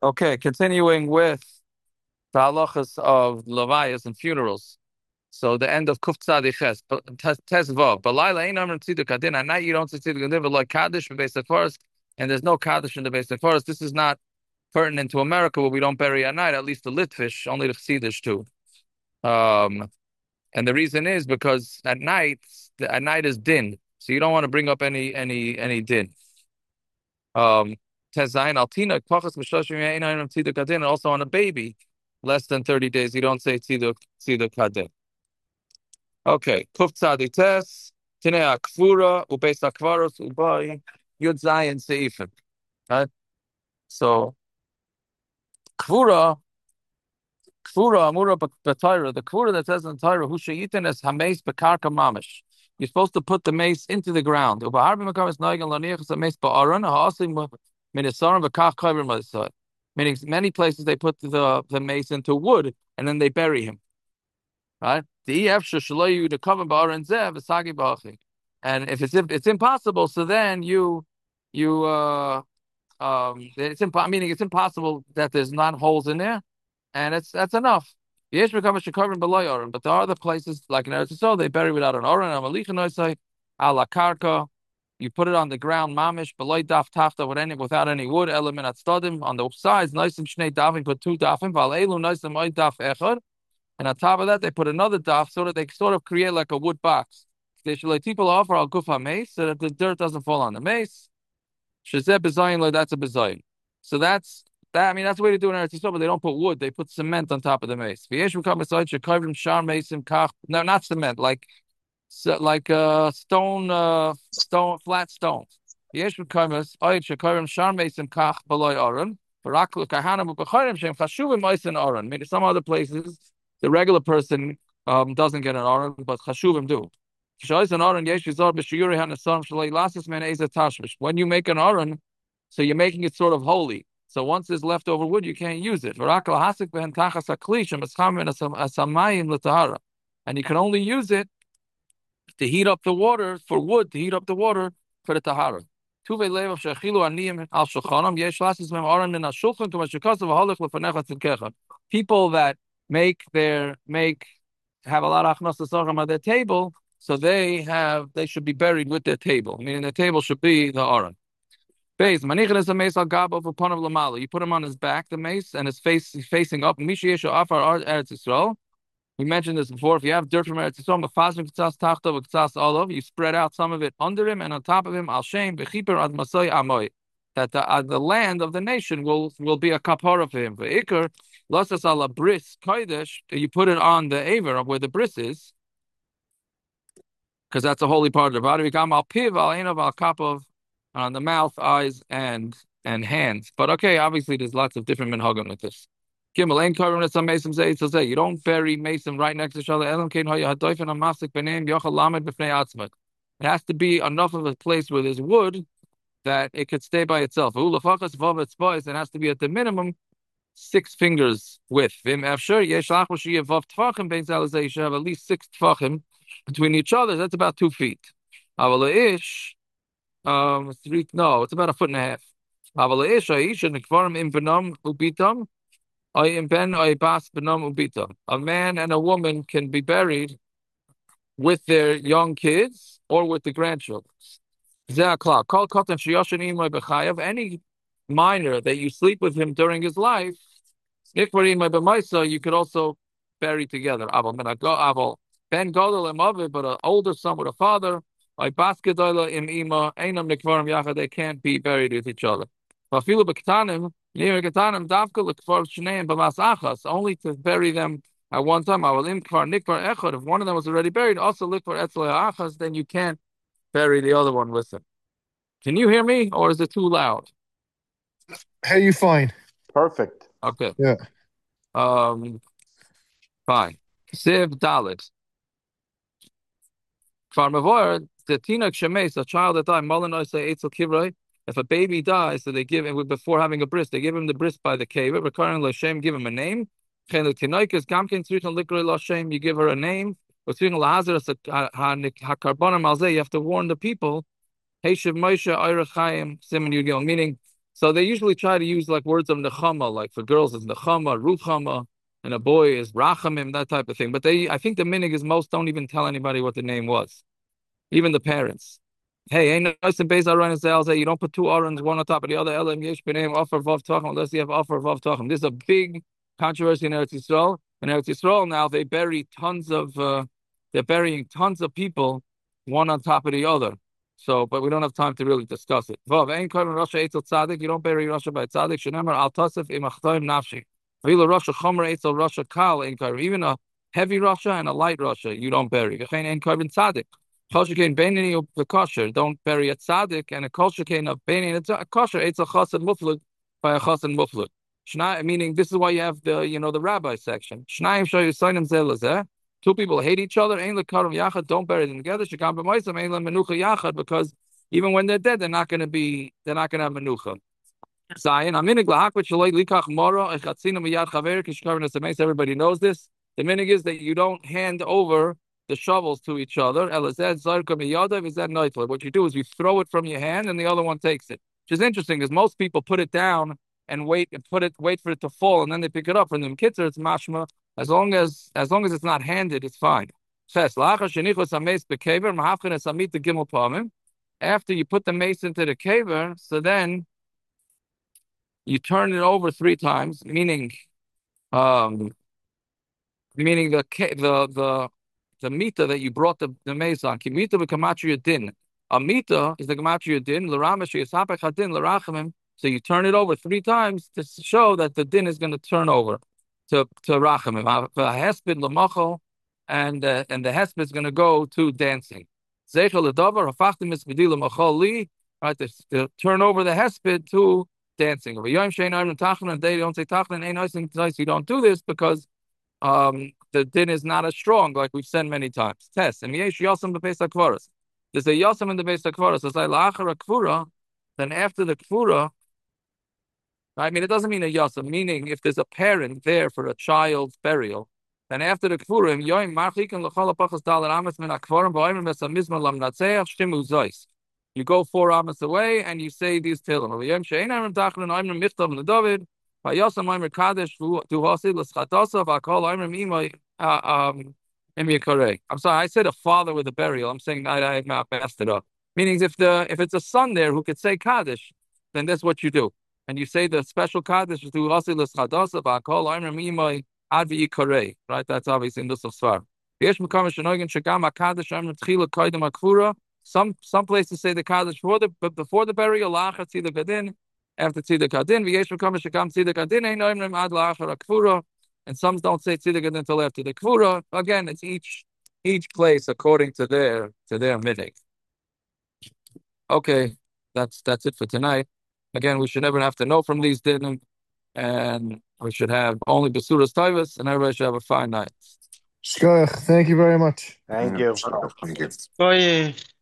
Okay, continuing with the halachas of levayas and funerals. So the end of Kuf Tzadi Ches, Tes Vav. Balayla ain't amrim tziduk adin. At night you don't say tziduk adin, but like kaddish in basic forest, and there's no kaddish in the basic forest. This is not pertinent to America where we don't bury at night. At least the Litvish, only the Chassidish too. Um, and the reason is because at night is din, so you don't want to bring up any din. Um, Tezayin altina pachas b'shloshim yainayim tziduk adin, and also on a baby less than 30 days, you don't say tziduk hadin. Okay, kuf tzadik tes tinei akfura ubeis akvaros ubay yud zayin seifim. Right. So kfura amura b'Torah. The kfura that says in Torah who sheyitin es hameis bekarka mamish. You're supposed to put the mace into the ground. Ubaharbi mekamis noigan laniachas hameis ba'aron ha'asim minisarim v'kach kavir ma'asai. Meaning, many places they put the mace into wood and then they bury him. Right? The efsha shaloyu to cover ba'aron zev v'sagi ba'achi. And if it's impossible, so then meaning it's impossible that there's not holes in there, and that's enough. Yesh become a shekarim below oren, but there are other places like in Eretz Yisrael they bury without an oren. Amalichan ala karka. You put it on the ground, mamish below daf tafta without any wood element at stadim on the sides. Noisim shnei dafim, put two dafim. Val elu noisim oy daf echad, and on top of that they put another daf so that they sort of create like a wood box. They should let people offer al gufa mace so that the dirt doesn't fall on the mace. Shazeh bezayin, that's a bezayin. So that's that. I mean, that's the way to do it in Eretz Yisrael, but they don't put wood; they put cement on top of the mace. No, not cement, like stone, flat stone. Yesh v'kamas oich shekavim shar mason kach beloy aron. Baraklu kahanim u'becharim shem chashuvim oisen aron. Maybe some other places the regular person doesn't get an aron, but chashuvim do. When you make an aron, so you're making it sort of holy. So once there's leftover wood, you can't use it. And you can only use it to heat up the water for wood, to heat up the water for the tahara. People that have a lot of achnasas at their table, so they should be buried with their table. Meaning the table should be the aron. Base manichin is a mace al gab of upon of lamala. You put him on his back, the mace, and his face facing up. Mishiyeshu afar Eretz Yisrael. We mentioned this before. If you have dirt from Eretz Yisrael, mafazim k'tzas tachta v'k'tzas olav, you spread out some of it under him and on top of him. Al shem v'chiper ad masay amoy. That the land of the nation will be a kapara for him. V'ikar lasas ala bris kodesh. You put it on the aver of where the bris is, because that's a holy part of the body. V'gam al piv al einav al kapav, on the mouth, eyes, and hands. But okay, obviously there's lots of different minhagim with this. Gimel ain't covering some mason say you don't bury mason right next to each other. It has to be enough of a place where there's wood that it could stay by itself. It has to be at the minimum 6 fingers width. At least 6 tfachim between each other. That's about 2 feet. It's about 1.5 feet. A man and a woman can be buried with their young kids or with the grandchildren. Any minor that you sleep with him during his life, you could also bury together. Ben Gadol Imavi, but an older son with a father, they can't be buried with each other. Only to bury them at one time. If one of them was already buried, also then you can't bury the other one with them. Can you hear me, or is it too loud? Hey, you fine? Perfect. Okay. Yeah. Fine. Siv Dalit. The Tinok Shemes, a child that died, if a baby dies, so they give him before having a bris, they give him the bris by the cave. Recurring Lashem, give him a name. You give her a name. You have to warn the people. Meaning So they usually try to use like words of nechama, like for girls is nechama, ruchama, and a boy is rachamim, that type of thing. But I think the minig is most don't even tell anybody what the name was, even the parents. Hey, ain't nice and beis aron and you don't put two arons one on top of the other. Elam yesh b'neim offer vav tachim unless you have offer vav tachim. This is a big controversy in Eretz Yisrael. In Eretz Yisrael now they're burying tons of people one on top of the other. So, but we don't have time to really discuss it. Vav ain't koyim Rasha etzel tzadik. You don't bury Rasha by tzadik. Shenemar al tasef im achtoim nafshi. V'ila Rasha chomer etzel Rasha kal ain't koyim. Even a heavy Rasha and a light Rasha you don't bury. V'chein ain't koyim tzadik. Kolshikein Beinani the kosher. Don't bury a tzaddik, and a kolshikein of Beinani a kosher. It's a chassid muflud by a chassid muflud. Shnai, meaning this is why you have the rabbi section. Shnayim show you signim zelazeh. Two people hate each other. Ein lekarim yachad. Don't bury them together. Shekam b'moisam ein menucha yachad, because even when they're dead, they're not going to have menucha. Zion. Aminig lahakvit shaloi likach mora echatzina miyad chaver kishkarin esameis. Everybody knows this. The minig is that you don't hand over the shovels to each other. What you do is you throw it from your hand and the other one takes it. Which is interesting because most people put it down and wait for it to fall and then they pick it up. From them kids, it's mashma. As long as it's not handed, it's fine. After you put the mace into the caver, so then you turn it over 3 times, meaning the mita that you brought the mace on. Mita b'kamatria din. A mita is the gematria din. L'ramash yisapach hadin l'rachamim. So you turn it over 3 times to show that the din is going to turn over to rachamim. Hesped l'machol, and the hesped is going to go to dancing. Zeichel l'davar hafachtim esbedi l'machol li. Right, to turn over the hesped to dancing. But yom shein ayim tachlan, they don't say tachlan. Ain't nice. You don't do this because the din is not as strong, like we've said many times. Test. And yesh yosem b'peis hakvaras. There's a yosem in the beis hakvaras. It's like la'achar hakvura. Then after the kvura, I mean, it doesn't mean a yosem. Meaning, if there's a parent there for a child's burial, then after the kvura, yoim marchikin l'chol hapachas dalar amas min hakvarim b'oimim esamizma lam natzeach shtimu zois. You go 4 amas away and you say these tillim. Yom she'ein ayim tachlan ayim michtav l'David. I'm sorry, I said a father with a burial. I'm saying I messed it up. Meaning if it's a son there who could say Kaddish, then that's what you do. And you say the special Kaddish to right? That's obviously in this Svar. Some places say the Kaddish before the burial, after Tziduk Hadin, v'yesh v'kam shekam Tziduk Hadin, ein oimrim ad la'achar hakvura, and some don't say Tziduk Hadin until after the kvura. Again, it's each place according to their minig. Okay, that's it for tonight. Again, we should never have to know from these dinim, and we should have only Basuras Taivas, and everybody should have a fine night. Shkoyach, thank you very much. Thank you. Thank you. Oye.